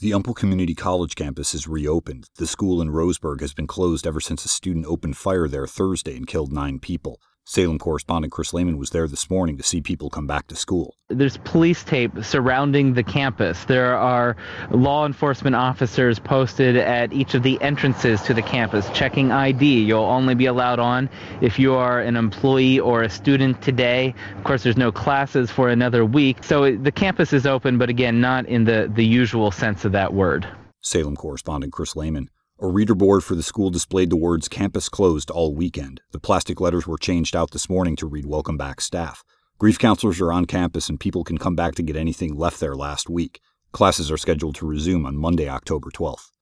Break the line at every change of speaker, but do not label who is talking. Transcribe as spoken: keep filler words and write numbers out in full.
The Umpqua Community College campus is reopened. The school in Roseburg has been closed ever since a student opened fire there Thursday and killed nine people. Salem correspondent Chris Lehman was there this morning to see people come back to school.
There's police tape surrounding the campus. There are law enforcement officers posted at each of the entrances to the campus checking I D. You'll only be allowed on if you are an employee or a student today. Of course, there's no classes for another week. So the campus is open, but again, not in the, the usual sense of that word.
Salem correspondent Chris Lehman. A reader board for the school displayed the words campus closed all weekend. The plastic letters were changed out this morning to read welcome back staff. Grief counselors are on campus and people can come back to get anything left there last week. Classes are scheduled to resume on Monday, October twelfth.